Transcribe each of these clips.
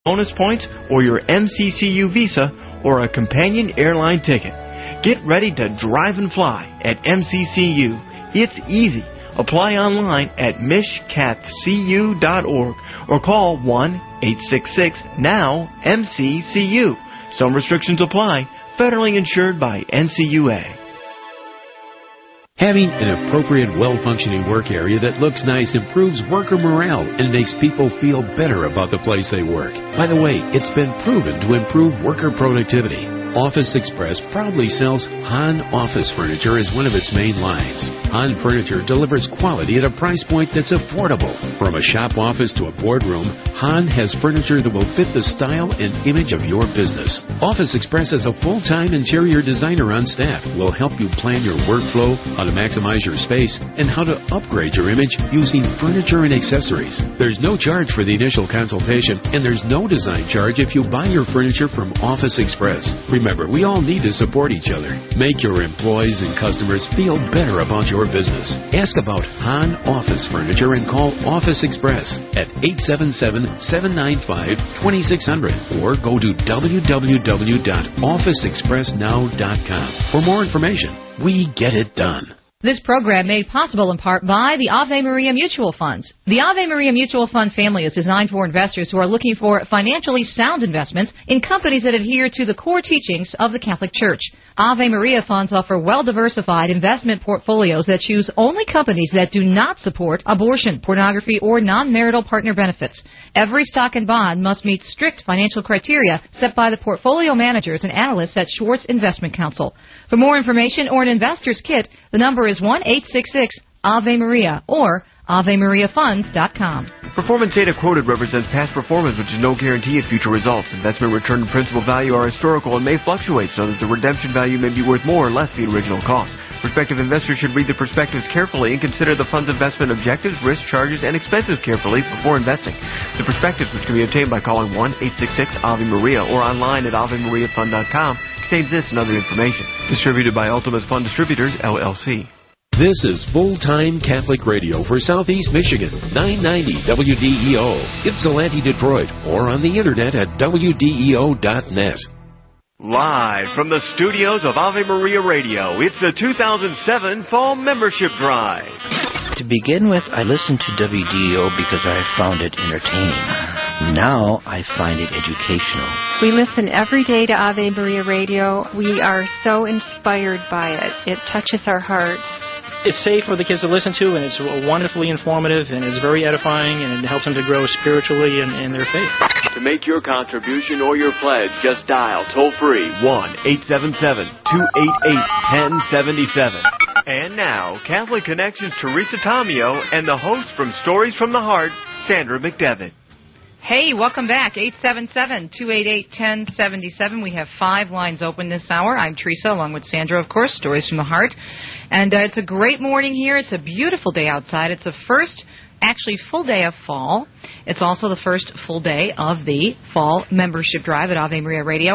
bonus points or your MCCU visa or a companion airline ticket. Get ready to drive and fly at MCCU. It's easy. Apply online at mishcathcu.org or call 1-866-NOW-MCCU. Some restrictions apply. Federally insured by NCUA. Having an appropriate, well-functioning work area that looks nice improves worker morale and makes people feel better about the place they work. By the way, it's been proven to improve worker productivity. Office Express proudly sells Hahn Office Furniture as one of its main lines. Hahn Furniture delivers quality at a price point that's affordable. From a shop office to a boardroom, Hahn has furniture that will fit the style and image of your business. Office Express has a full-time interior designer on staff who will help you plan your workflow, how to maximize your space, and how to upgrade your image using furniture and accessories. There's no charge for the initial consultation, and there's no design charge if you buy your furniture from Office Express. Remember, we all need to support each other. Make your employees and customers feel better about your business. Ask about Hahn Office Furniture and call Office Express at 877-795-2600 or go to www.officeexpressnow.com. For more information, we get it done. This program made possible in part by the Ave Maria Mutual Funds. The Ave Maria Mutual Fund family is designed for investors who are looking for financially sound investments in companies that adhere to the core teachings of the Catholic Church. Ave Maria Funds offer well-diversified investment portfolios that choose only companies that do not support abortion, pornography, or non-marital partner benefits. Every stock and bond must meet strict financial criteria set by the portfolio managers and analysts at Schwartz Investment Counsel. For more information or an investor's kit, the number is 1-866-AVE-MARIA or AveMariaFunds.com. Performance data quoted represents past performance, which is no guarantee of future results. Investment return and principal value are historical and may fluctuate, so that the redemption value may be worth more or less the original cost. Prospective investors should read the prospectus carefully and consider the fund's investment objectives, risk, charges, and expenses carefully before investing. The prospectus, which can be obtained by calling 1-866-AVE-MARIA or online at AveMariaFund.com, contains this and other information. Distributed by Ultimate Fund Distributors, LLC. This is full-time Catholic radio for Southeast Michigan, 990 WDEO, Ypsilanti, Detroit, or on the internet at WDEO.net. Live from the studios of Ave Maria Radio, it's the 2007 Fall Membership Drive. To begin with, I listened to WDEO because I found it entertaining. Now I find it educational. We listen every day to Ave Maria Radio. We are so inspired by it. It touches our hearts. It's safe for the kids to listen to, and it's wonderfully informative, and it's very edifying, and it helps them to grow spiritually in their faith. To make your contribution or your pledge, just dial toll-free 1-877-288-1077. And now, Catholic Connections' Teresa Tomeo and the host from Stories from the Heart, Sandra McDevitt. Hey, welcome back. 877-288-1077. We have 5 lines open this hour. I'm Teresa, along with Sandra, of course, Stories from the Heart. And it's a great morning here. It's a beautiful day outside. It's the first, actually, full day of fall. It's also the first full day of the Fall Membership Drive at Ave Maria Radio.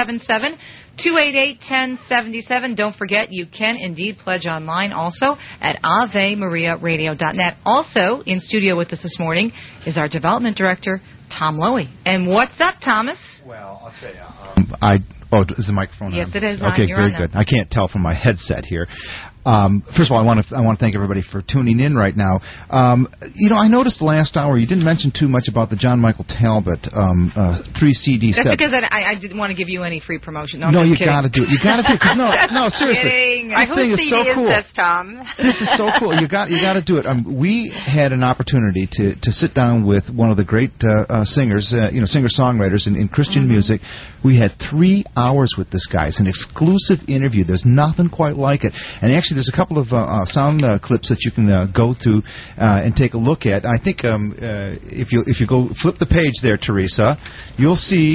877-288-1077. Don't forget, you can indeed pledge online also at AveMariaRadio.net. Also, in studio with us this morning is our Development Director, Tom Lowy. And what's up, Thomas? Well, I'll tell you. Is the microphone on? Yes, it is. Okay, very good. I can't tell from my headset here. First of all, I want to thank everybody for tuning in right now. I noticed last hour you didn't mention too much about the John Michael Talbot 3-CD set. That's because I didn't want to give you any free promotion. No, you got to do it. You got to do it. No, seriously. Whose CD so cool. is this, Tom? This is so cool. You got to do it. We had an opportunity to sit down with one of the great singers, singer-songwriters in Christian music. We had 3 hours with this guy. It's an exclusive interview. There's nothing quite like it. And actually, there's a couple of sound clips that you can go to and take a look at. I think if you go flip the page there, Teresa, you'll see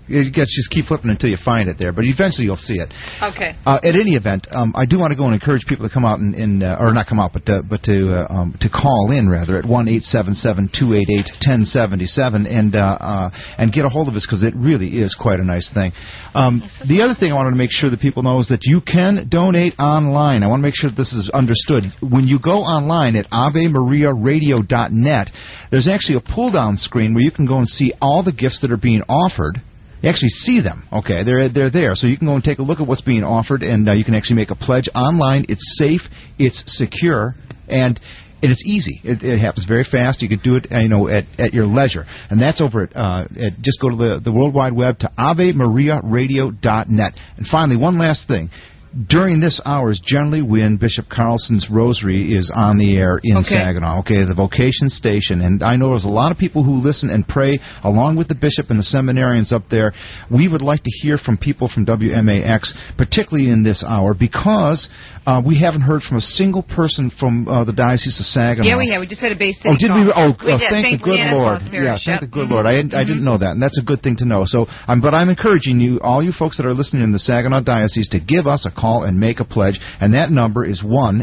You guys just keep flipping until you find it there, but eventually you'll see it. Okay. At any event, I do want to go and encourage people to come out or not come out, but to call in rather at 1-877-288-1077 and get a hold of us, because it really is quite a nice thing. The other thing I wanted to make sure that people know is that you can donate online. I want to make sure that this is understood. When you go online at AveMariaRadio.net, there's actually a pull-down screen where you can go and see all the gifts that are being offered. You actually see them, okay? They're there, so you can go and take a look at what's being offered, and you can actually make a pledge online. It's safe, it's secure, and it's easy. It happens very fast. You can do it, at your leisure, and that's over at just go to the World Wide Web to AveMariaRadio.net. And finally, one last thing. During this hour is generally when Bishop Carlson's Rosary is on the air in Saginaw, the vocation station. And I know there's a lot of people who listen and pray along with the bishop and the seminarians up there. We would like to hear from people from WMAX, particularly in this hour, because we haven't heard from a single person from the Diocese of Saginaw. Yeah, we have. We just had a Bay City call. Did we? Thank the good Lord. Yeah, thank the good Lord. I didn't know that, and that's a good thing to know. So, but I'm encouraging you, all you folks that are listening in the Saginaw Diocese, to give us a call and make a pledge, and that number is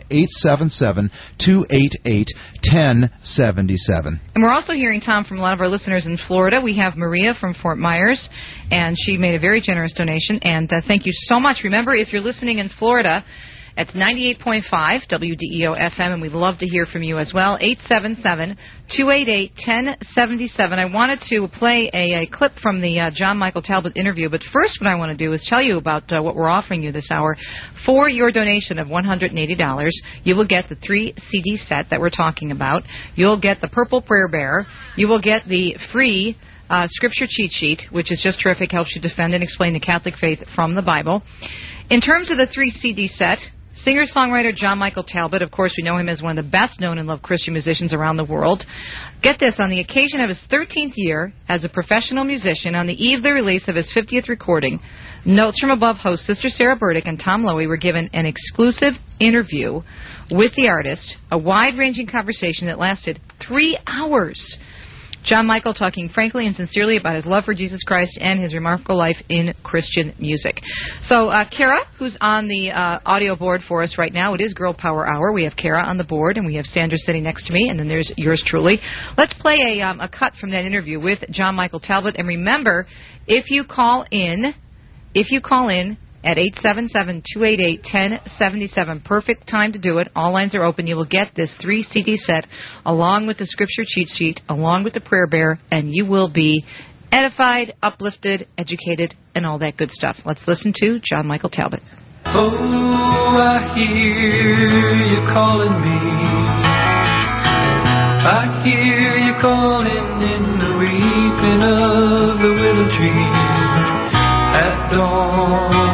1-877-288-1077. And we're also hearing, Tom, from a lot of our listeners in Florida. We have Maria from Fort Myers, and she made a very generous donation, and thank you so much. Remember, if you're listening in Florida, it's 98.5 WDEO FM, and we'd love to hear from you as well. 877-288-1077. I wanted to play a clip from the John Michael Talbot interview, but first what I want to do is tell you about what we're offering you this hour. For your donation of $180, you will get the 3-CD set that we're talking about. You'll get the Purple Prayer Bearer. You will get the free Scripture Cheat Sheet, which is just terrific, helps you defend and explain the Catholic faith from the Bible. In terms of the 3-CD set, singer-songwriter John Michael Talbot, of course, we know him as one of the best-known and loved Christian musicians around the world. Get this, on the occasion of his 13th year as a professional musician, on the eve of the release of his 50th recording, Notes from Above host Sister Sarah Burdick and Tom Lowy were given an exclusive interview with the artist, a wide-ranging conversation that lasted 3 hours. John Michael talking frankly and sincerely about his love for Jesus Christ and his remarkable life in Christian music. So, Kara, who's on the audio board for us right now, it is Girl Power Hour. We have Kara on the board, and we have Sandra sitting next to me, and then there's yours truly. Let's play a cut from that interview with John Michael Talbot. And remember, if you call in at 877-288-1077. Perfect time to do it. All lines are open. You will get this 3-CD set along with the Scripture Cheat Sheet, along with the Prayer Bear, and you will be edified, uplifted, educated, and all that good stuff. Let's listen to John Michael Talbot. Oh, I hear you calling me. I hear you calling in the weeping of the willow tree at dawn.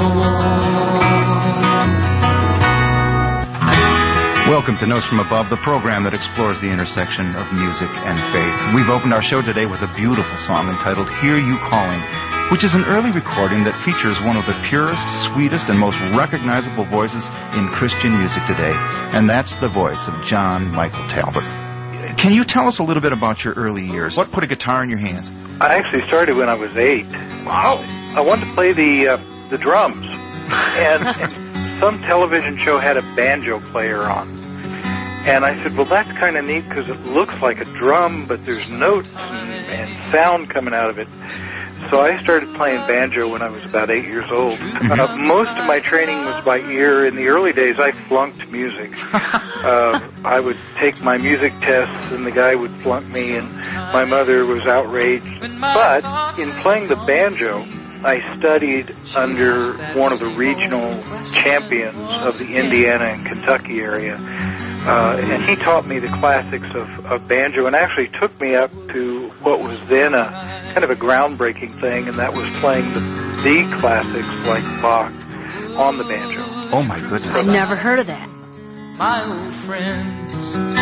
Welcome to Notes from Above, the program that explores the intersection of music and faith. We've opened our show today with a beautiful song entitled Hear You Calling, which is an early recording that features one of the purest, sweetest, and most recognizable voices in Christian music today, and that's the voice of John Michael Talbot. Can you tell us a little bit about your early years? What put a guitar in your hands? I actually started when I was 8. Wow. I wanted to play the drums, and some television show had a banjo player on. And I said, well, that's kind of neat because it looks like a drum, but there's notes and sound coming out of it. So I started playing banjo when I was about 8 years old. Most of my training was by ear. In the early days, I flunked music. I would take my music tests, and the guy would flunk me, and my mother was outraged. But in playing the banjo, I studied under one of the regional champions of the Indiana and Kentucky area. And he taught me the classics of banjo and actually took me up to what was then a kind of a groundbreaking thing, and that was playing the classics like Bach on the banjo. Oh, my goodness. I've never heard of that. My old friends,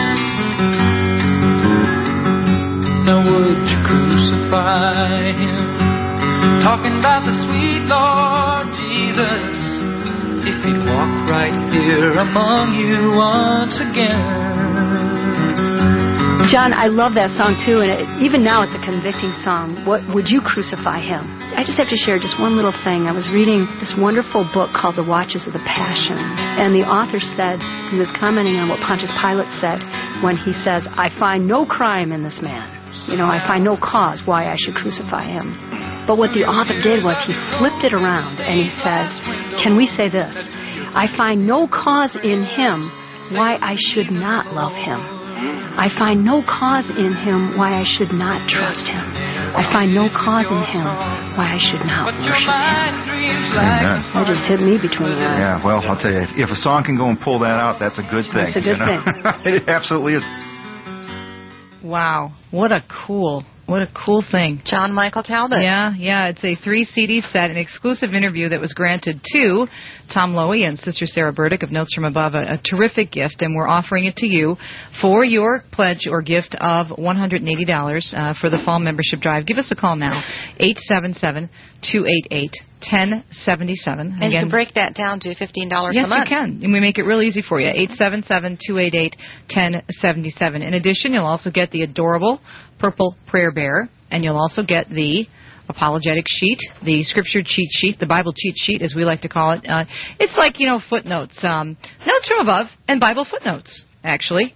now would you crucify him? Talking about the sweet Lord Jesus, if he'd walk right here among you once again. John, I love that song, too, and even now it's a convicting song. What would you crucify him? I just have to share just one little thing. I was reading this wonderful book called The Watches of the Passion, and the author said, he was commenting on what Pontius Pilate said when he says, I find no crime in this man. I find no cause why I should crucify him. But what the author did was he flipped it around, and he said, can we say this? I find no cause in him why I should not love him. I find no cause in him why I should not trust him. I find no cause in him why I should not worship him. Amen. That just hit me between the eyes. Yeah, well, I'll tell you, if a song can go and pull that out, that's a good thing. It's a good thing. It absolutely is. Wow, what a cool thing. John Michael Talbot. Yeah, it's a 3-CD set, an exclusive interview that was granted to Tom Lowy and Sister Sarah Burdick of Notes from Above, a terrific gift, and we're offering it to you for your pledge or gift of $180 for the fall membership drive. Give us a call now, 877-288-1077. And you can break that down to $15 a month. Yes, you can, and we make it real easy for you, 877-288-1077. In addition, you'll also get the adorable purple prayer bear, and you'll also get the apologetic sheet, the scripture cheat sheet, the Bible cheat sheet, as we like to call it. It's like, footnotes, notes from above, and Bible footnotes, actually.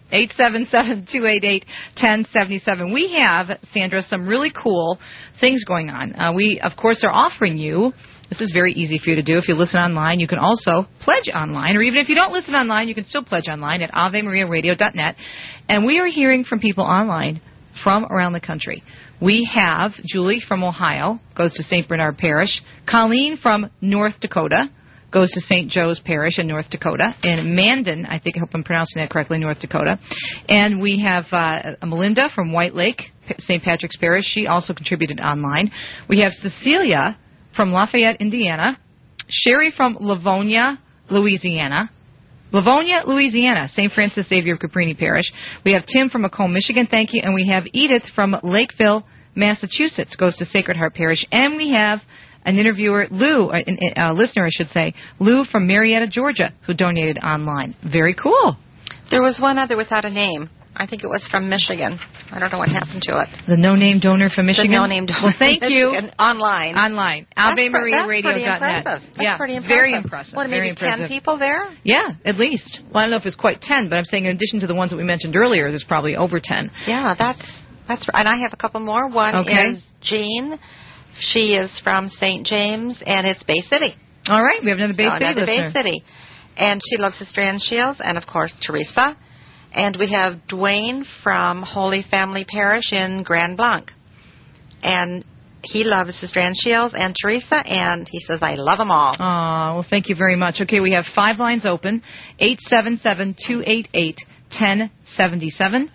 877-288-1077. We have, Sandra, some really cool things going on. We, of course, are offering you, this is very easy for you to do. If you listen online, you can also pledge online, or even if you don't listen online, you can still pledge online at AveMariaRadio.net. And we are hearing from people online from around the country. We have Julie from Ohio, goes to St. Bernard Parish. Colleen from North Dakota, goes to St. Joe's Parish in North Dakota. And Mandan, I hope I'm pronouncing that correctly, North Dakota. And we have Melinda from White Lake, St. Patrick's Parish. She also contributed online. We have Cecilia from Lafayette, Indiana. Sherry from Livonia, Louisiana, St. Francis Xavier of Caprini Parish. We have Tim from Macomb, Michigan, thank you. And we have Edith from Lakeville, Massachusetts, goes to Sacred Heart Parish. And we have an interviewer, Lou, a listener, I should say, Lou from Marietta, Georgia, who donated online. Very cool. There was one other without a name. I think it was from Michigan. I don't know what happened to it. The no-name donor from Michigan? The no-name donor. Well, thank you. Online. AveMariaRadio.net. That's pretty impressive. Very impressive. What, maybe 10 people there? Yeah, at least. Well, I don't know if it's quite 10, but I'm saying in addition to the ones that we mentioned earlier, there's probably over 10. Yeah, that's and I have a couple more. One is Jean. She is from St. James, and it's Bay City. All right, we have another Bay City listener. Bay City. And she loves Sister Ann Shields, and, of course, Teresa. And we have Dwayne from Holy Family Parish in Grand Blanc. And he loves Sister Ann Shields and Teresa, and he says, I love them all. Oh, well, thank you very much. Okay, we have 5 lines open, 877-288-1077,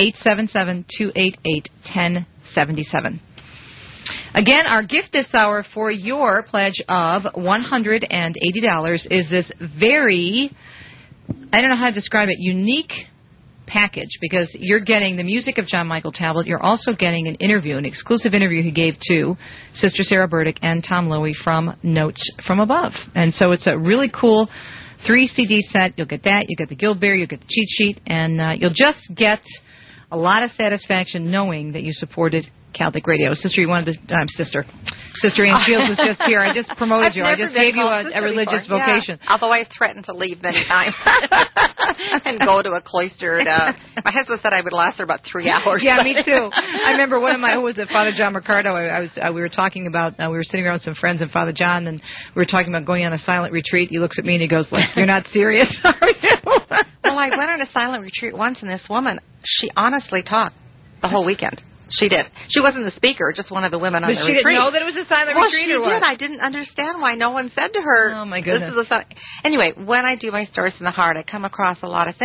877-288-1077. Again, our gift this hour for your pledge of $180 is this very, I don't know how to describe it, unique package, because you're getting the music of John Michael Talbot. You're also getting an interview, an exclusive interview he gave to Sister Sarah Burdick and Tom Lowy from Notes from Above. And so it's a really cool 3-CD set. You'll get that. You'll get the Guild Bear. You'll get the cheat sheet. And you'll just get a lot of satisfaction knowing that you supported Catholic Radio. Sister, you wanted to... Sister Ann Shields was just here. I just promoted you. I just gave you a religious vocation. Yeah. Although I threatened to leave many times and go to a cloistered... my husband said I would last there about 3 hours. Yeah, me too. I remember one of my... Who was it? Father John Mercado. We were talking about... we were sitting around with some friends and Father John, and we were talking about going on a silent retreat. He looks at me and he goes, you're not serious, are you? Well, I went on a silent retreat once, and this woman, she honestly talked the whole weekend. She did. She wasn't the speaker, just one of the women on the retreat. But she didn't know that it was a silent retreat, or what? Well, she did. I didn't understand why no one said to her, oh, my goodness. This is a silent... Anyway, when I do my Stories from the Heart, I come across a lot of things.